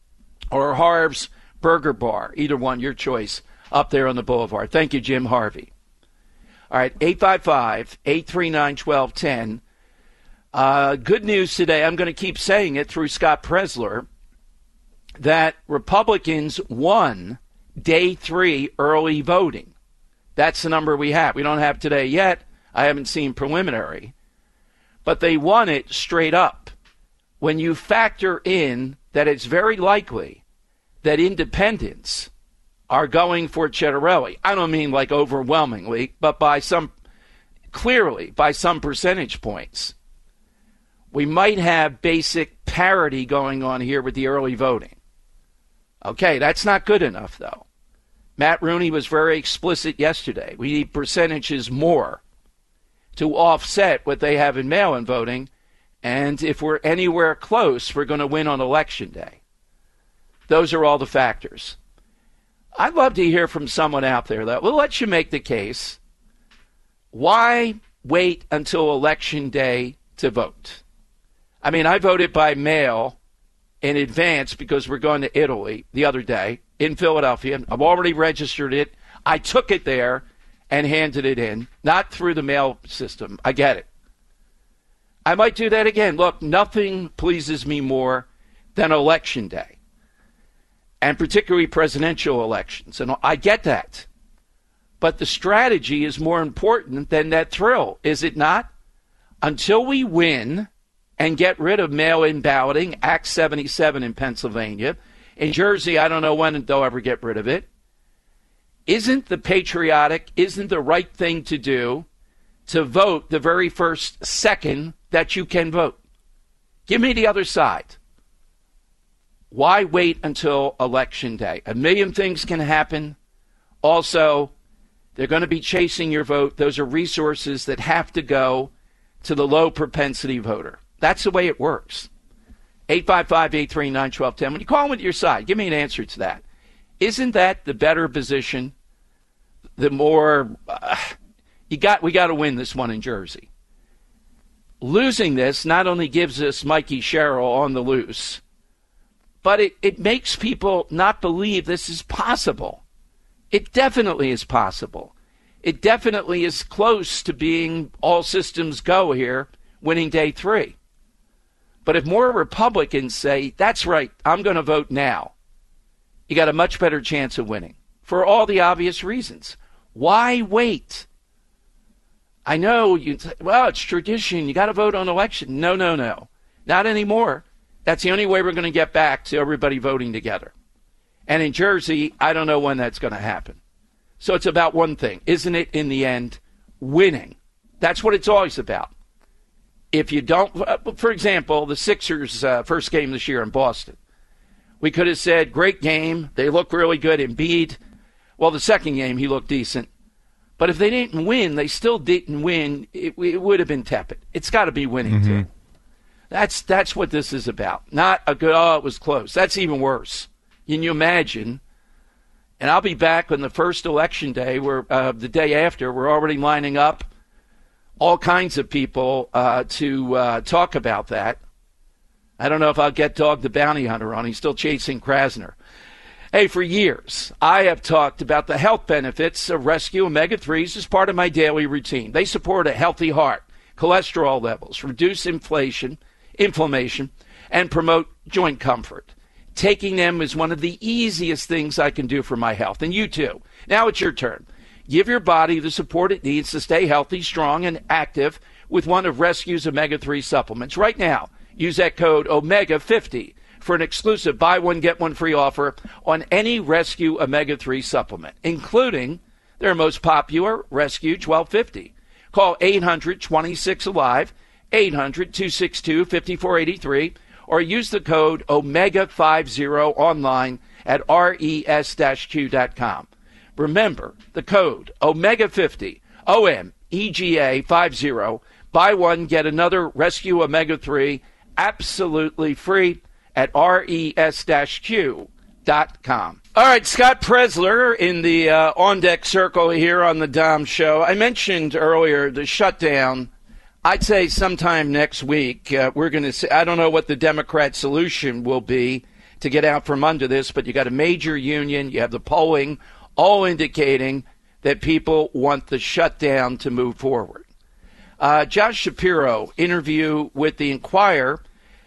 or Harv's Burger Bar, either one, your choice, up there on the boulevard. Thank you, Jim Harvey. All right, eight five five, eight three nine, one two one zero. Uh, good news today, I'm going to keep saying it through Scott Presler, that Republicans won day three early voting. That's the number we have. We don't have today yet. I haven't seen preliminary. But they won it straight up. When you factor in that it's very likely that independents are going for Cettarelli. I don't mean like overwhelmingly, but by some, clearly, by some percentage points. We might have basic parity going on here with the early voting. Okay, that's not good enough, though. Matt Rooney was very explicit yesterday. We need percentages more to offset what they have in mail-in voting, and if we're anywhere close, we're going to win on Election Day. Those are all the factors. I'd love to hear from someone out there that will let you make the case. Why wait until Election Day to vote? I mean, I voted by mail in advance because we're going to Italy the other day in Philadelphia. I've already registered it. I took it there and handed it in, not through the mail system. I get it. I might do that again. Look, nothing pleases me more than Election Day, and particularly presidential elections. And I get that. But the strategy is more important than that thrill, is it not? Until we win and get rid of mail-in balloting, Act seventy-seven in Pennsylvania. In Jersey, I don't know when they'll ever get rid of it. Isn't the patriotic, isn't the right thing to do to vote the very first second that you can vote? Give me the other side. Why wait until Election Day? A million things can happen. Also, they're going to be chasing your vote. Those are resources that have to go to the low propensity voter. That's the way it works. eight five five, eight three nine, one two one zero. When you call them with your side, give me an answer to that. Isn't that the better position? The more uh, you got, we got to win this one in Jersey. Losing this not only gives us Mikey Sherrill on the loose, but it, it makes people not believe this is possible. It definitely is possible. It definitely is close to being all systems go here, winning day three. But if more Republicans say, that's right, I'm going to vote now, you got a much better chance of winning for all the obvious reasons. Why wait? I know you say, well, it's tradition. You got to vote on election. No, no, no. Not anymore. That's the only way we're going to get back to everybody voting together. And in Jersey, I don't know when that's going to happen. So it's about one thing, isn't it, in the end, winning. That's what it's always about. If you don't, for example, the Sixers' uh, first game this year in Boston, we could have said, great game. They look really good. Embiid, well, the second game, he looked decent. But if they didn't win, they still didn't win. It, it would have been tepid. It's got to be winning, mm-hmm. too. That's that's what this is about. Not a good, oh, it was close. That's even worse. Can you imagine? And I'll be back on the first election day, where uh, the day after, we're already lining up all kinds of people uh, to uh, talk about that. I don't know if I'll get Dog the Bounty Hunter on. He's still chasing Krasner. Hey, for years, I have talked about the health benefits of Rescue omega threes as part of my daily routine. They support a healthy heart, cholesterol levels, reduce inflation, inflammation, and promote joint comfort. Taking them is one of the easiest things I can do for my health, and you too. Now it's your turn. Give your body the support it needs to stay healthy, strong, and active with one of Rescue's omega three supplements. Right now, use that code omega fifty for an exclusive buy one, get one free offer on any Rescue omega three supplement, including their most popular Rescue twelve fifty. Call eight hundred, twenty-six, alive, eight hundred, two six two, five four eight three, or use the code omega fifty online at res q dot com. Remember the code omega fifty, O M E G A fifty. Buy one, get another Rescue omega three absolutely free at res q dot com. All right, Scott Presler in the uh, on-deck circle here on the Dom Show. I mentioned earlier the shutdown. I'd say sometime next week uh, we're going to see. I don't know what the Democrat solution will be to get out from under this, but you got a major union, you have the polling, all indicating that people want the shutdown to move forward. Uh, Josh Shapiro, interview with the Inquirer,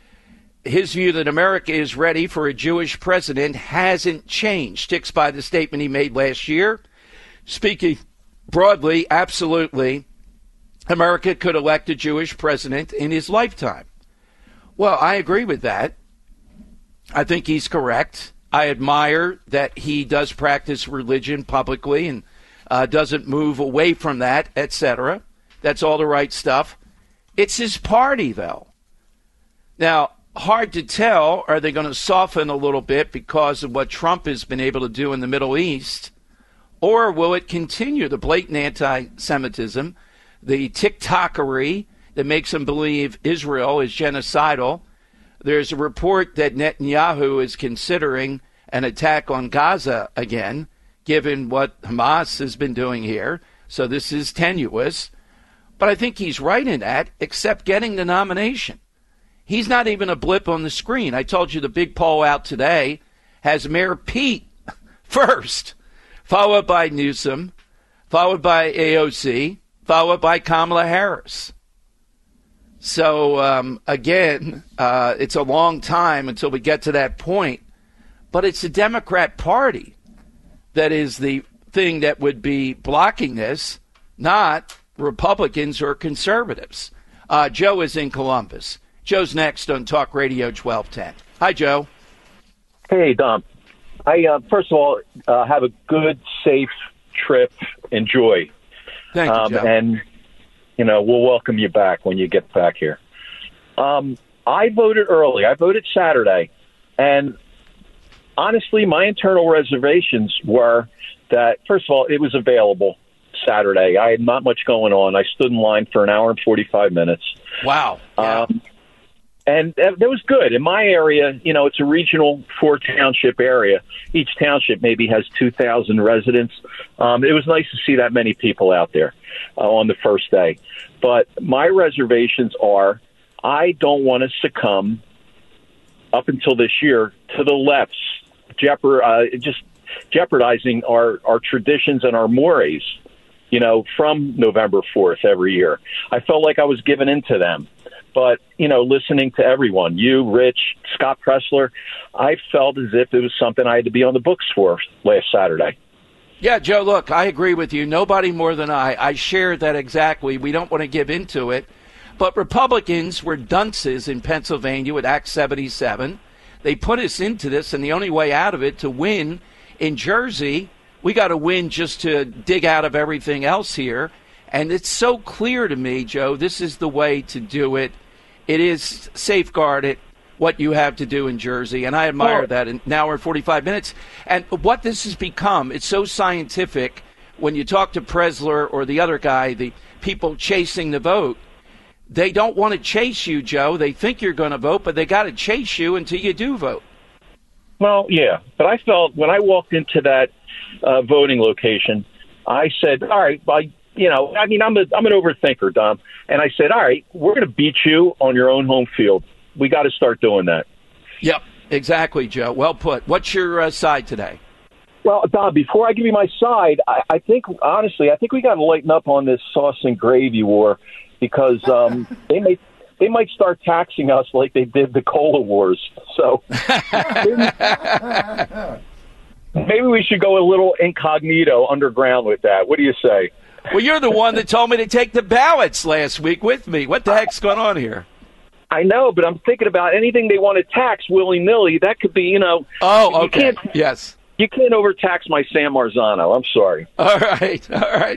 his view that America is ready for a Jewish president hasn't changed. Sticks by the statement he made last year. Speaking broadly, absolutely, America could elect a Jewish president in his lifetime. Well, I agree with that. I think he's correct. I admire that he does practice religion publicly and uh, doesn't move away from that, et cetera. That's all the right stuff. It's his party, though. Now, hard to tell, are they going to soften a little bit because of what Trump has been able to do in the Middle East? Or will it continue the blatant anti-Semitism, the TikTokery that makes them believe Israel is genocidal? There's a report that Netanyahu is considering an attack on Gaza again, given what Hamas has been doing here. So this is tenuous. But I think he's right in that, except getting the nomination. He's not even a blip on the screen. I told you the big poll out today has Mayor Pete first, followed by Newsom, followed by A O C, followed by Kamala Harris. So, um, again, uh, it's a long time until we get to that point. But it's the Democrat Party that is the thing that would be blocking this, not Republicans or conservatives. Uh, Joe is in Columbus. Joe's next on Talk Radio twelve ten. Hi, Joe. Hey, Dom. I uh, first of all uh, have a good, safe trip. Enjoy. Thank you, um, Joe. And you know we'll welcome you back when you get back here. Um, I voted early. I voted Saturday, and honestly, my internal reservations were that first of all, it was available Saturday. I had not much going on. I stood in line for an hour and forty-five minutes. Wow. Yeah. Um, And that was good. In my area, you know, it's a regional four-township area. Each township maybe has two thousand residents. Um, it was nice to see that many people out there uh, on the first day. But my reservations are I don't want to succumb, up until this year, to the left's jeopard, uh, just jeopardizing our, our traditions and our mores, you know, from November fourth every year. I felt like I was giving in to them. But, you know, listening to everyone, you, Rich, Scott Presler, I felt as if it was something I had to be on the books for last Saturday. Yeah, Joe, look, I agree with you. Nobody more than I. I share that exactly. We don't want to give into it. But Republicans were dunces in Pennsylvania with Act seventy-seven. They put us into this, and the only way out of it to win in Jersey, we got to win just to dig out of everything else here. And it's so clear to me, Joe, this is the way to do it. It is safeguarded what you have to do in Jersey, and I admire well, that. And now we're forty-five minutes. And what this has become, it's so scientific. When you talk to Presler or the other guy, the people chasing the vote, they don't want to chase you, Joe. They think you're going to vote, but they got to chase you until you do vote. Well, yeah, but I felt when I walked into that uh, voting location, I said, all right, I You know, I mean, I'm a, I'm an overthinker, Dom. And I said, all right, we're going to beat you on your own home field. we got to start doing that. Yep, exactly, Joe. Well put. What's your uh, side today? Well, Don, before I give you my side, I, I think, honestly, I think we got to lighten up on this sauce and gravy war because um, they may they might start taxing us like they did the cola wars. So maybe, maybe we should go a little incognito underground with that. What do you say? Well, you're the one that told me to take the ballots last week with me. What the heck's going on here? I know, but I'm thinking about anything they want to tax willy-nilly. That could be, you know. Oh, okay. You can't, yes. You can't overtax my San Marzano. I'm sorry. All right. All right.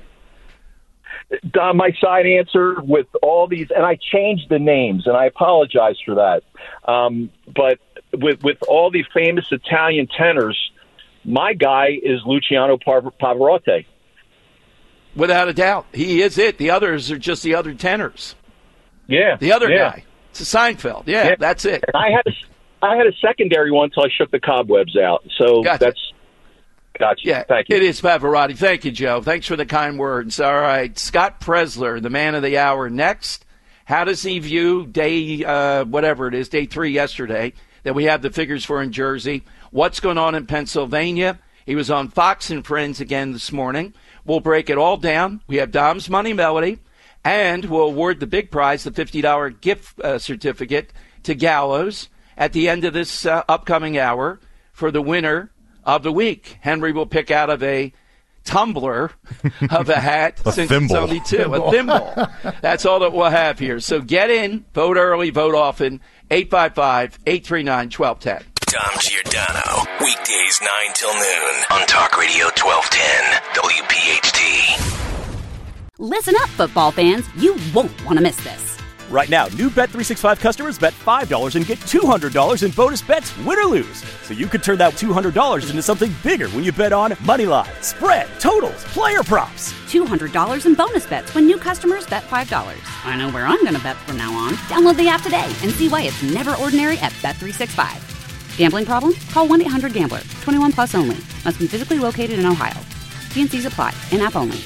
Uh, my side answer with all these, and I changed the names, and I apologize for that. Um, but with with all the famous Italian tenors, my guy is Luciano Pavarotti. Without a doubt. He is it. The others are just the other tenors. Yeah. The other yeah. guy. It's a Seinfeld. Yeah, yeah, that's it. And I had a, I had a secondary one until I shook the cobwebs out. So gotcha. that's gotcha. Yeah, Thank you. It is Pavarotti. Thank you, Joe. Thanks for the kind words. All right, Scott Presler, the man of the hour, next. How does he view day, uh, whatever it is, day three yesterday that we have the figures for in Jersey? What's going on in Pennsylvania? He was on Fox and Friends again this morning. We'll break it all down. We have Dom's Money Melody. And we'll award the big prize, the fifty dollars gift uh, certificate to Gallows at the end of this uh, upcoming hour for the winner of the week. Henry will pick out of a tumbler of a hat a since thimble. it's only two. A thimble. That's all that we'll have here. So get in, vote early, vote often. eight five five, eight three nine, one two one zero. Dom Giordano, weekdays nine till noon on Talk Radio twelve ten W P H T. Listen up, football fans. You won't want to miss this. Right now, new Bet three sixty-five customers bet five dollars and get two hundred dollars in bonus bets, win or lose. So you could turn that two hundred dollars into something bigger when you bet on Moneyline, spread, totals, player props. two hundred dollars in bonus bets when new customers bet five dollars. I know where I'm going to bet from now on. Download the app today and see why it's never ordinary at Bet three sixty-five. Gambling problem? Call one eight hundred gambler. twenty-one plus only. Must be physically located in Ohio. T and C's apply. In-app only.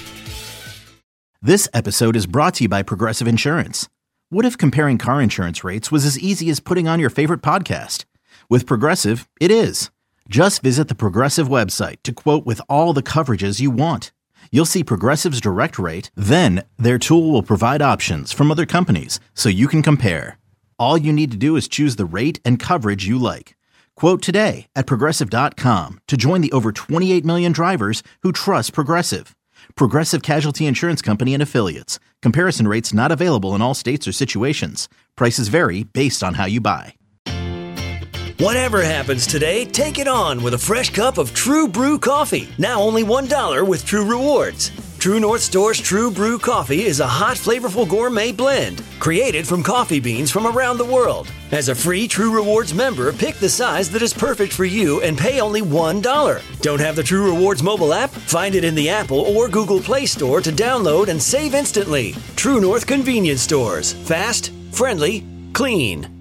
This episode is brought to you by Progressive Insurance. What if comparing car insurance rates was as easy as putting on your favorite podcast? With Progressive, it is. Just visit the Progressive website to quote with all the coverages you want. You'll see Progressive's direct rate, then their tool will provide options from other companies so you can compare. All you need to do is choose the rate and coverage you like. Quote today at Progressive dot com to join the over twenty-eight million drivers who trust Progressive. Progressive Casualty Insurance Company and Affiliates. Comparison rates not available in all states or situations. Prices vary based on how you buy. Whatever happens today, take it on with a fresh cup of True Brew coffee. Now only one dollar with True Rewards. True North Store's True Brew coffee is a hot, flavorful gourmet blend created from coffee beans from around the world. As a free True Rewards member, pick the size that is perfect for you and pay only one dollar. Don't have the True Rewards mobile app? Find it in the Apple or Google Play Store to download and save instantly. True North Convenience Stores. Fast, friendly, clean.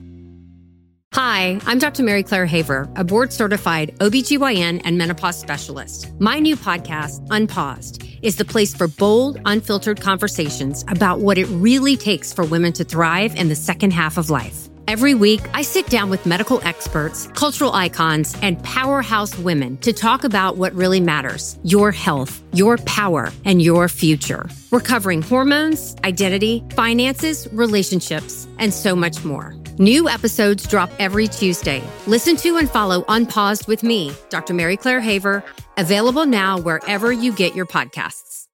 Hi, I'm Doctor Mary Claire Haver, a board-certified O B G Y N and menopause specialist. My new podcast, Unpaused, is the place for bold, unfiltered conversations about what it really takes for women to thrive in the second half of life. Every week, I sit down with medical experts, cultural icons, and powerhouse women to talk about what really matters: your health, your power, and your future. We're covering hormones, identity, finances, relationships, and so much more. New episodes drop every Tuesday. Listen to and follow Unpaused with me, Doctor Mary Claire Haver, available now wherever you get your podcasts.